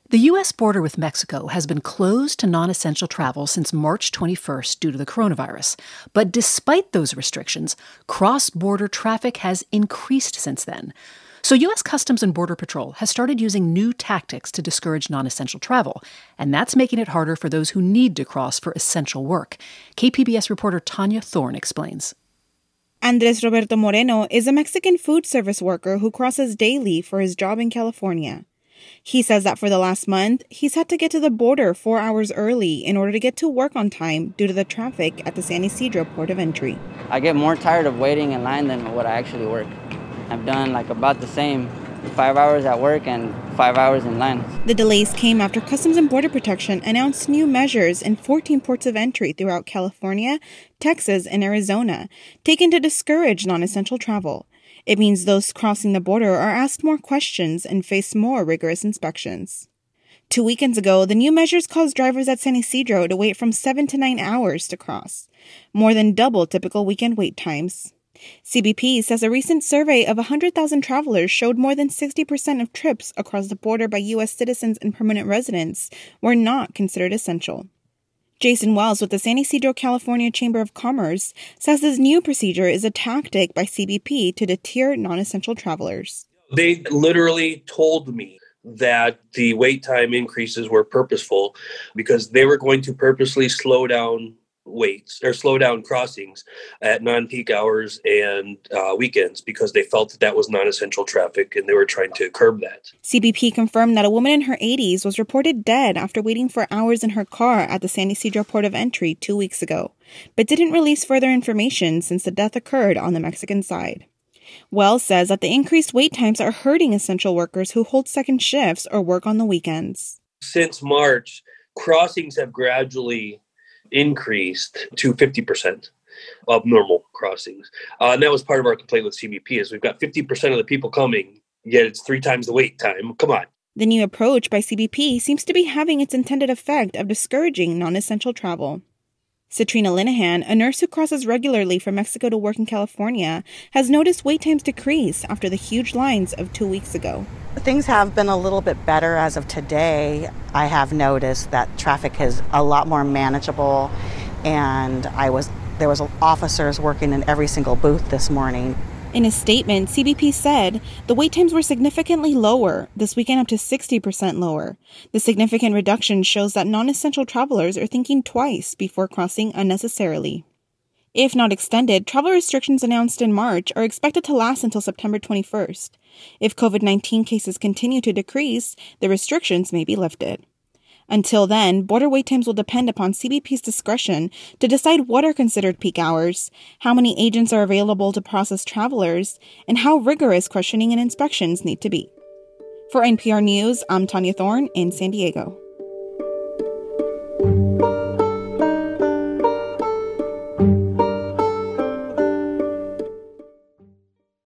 The U.S. border with Mexico has been closed to non-essential travel since March 21st due to the coronavirus. But despite those restrictions, cross-border traffic has increased since then. So U.S. Customs and Border Patrol has started using new tactics to discourage non-essential travel, and that's making it harder for those who need to cross for essential work. KPBS reporter Tanya Thorne explains. Andres Roberto Moreno is a Mexican food service worker who crosses daily for his job in California. He says that for the last month, he's had to get to the border 4 hours early in order to get to work on time due to the traffic at the San Ysidro port of entry. I get more tired of waiting in line than what I actually work. I've done about the same, 5 hours at work and 5 hours in line. The delays came after Customs and Border Protection announced new measures in 14 ports of entry throughout California, Texas, and Arizona, taken to discourage non-essential travel. It means those crossing the border are asked more questions and face more rigorous inspections. 2 weekends ago, the new measures caused drivers at San Ysidro to wait from 7 to 9 hours to cross, more than double typical weekend wait times. CBP says a recent survey of 100,000 travelers showed more than 60% of trips across the border by U.S. citizens and permanent residents were not considered essential. Jason Wells with the San Ysidro, California Chamber of Commerce says this new procedure is a tactic by CBP to deter non-essential travelers. They literally told me that the wait time increases were purposeful because they were going to purposely slow down crossings at non-peak hours and weekends because they felt that was non-essential traffic and they were trying to curb that. CBP confirmed that a woman in her 80s was reported dead after waiting for hours in her car at the San Ysidro port of entry 2 weeks ago, but didn't release further information since the death occurred on the Mexican side. Wells says that the increased wait times are hurting essential workers who hold second shifts or work on the weekends. Since March, crossings have gradually increased to 50% of normal crossings. And that was part of our complaint with CBP is we've got 50% of the people coming, yet it's 3 times the wait time. Come on. The new approach by CBP seems to be having its intended effect of discouraging non-essential travel. Citrina Linehan, a nurse who crosses regularly from Mexico to work in California, has noticed wait times decrease after the huge lines of 2 weeks ago. Things have been a little bit better as of today. I have noticed that traffic is a lot more manageable, and there was officers working in every single booth this morning. In a statement, CBP said the wait times were significantly lower, this weekend up to 60% lower. The significant reduction shows that non-essential travelers are thinking twice before crossing unnecessarily. If not extended, travel restrictions announced in March are expected to last until September 21st. If COVID-19 cases continue to decrease, the restrictions may be lifted. Until then, border wait times will depend upon CBP's discretion to decide what are considered peak hours, how many agents are available to process travelers, and how rigorous questioning and inspections need to be. For NPR News, I'm Tanya Thorne in San Diego.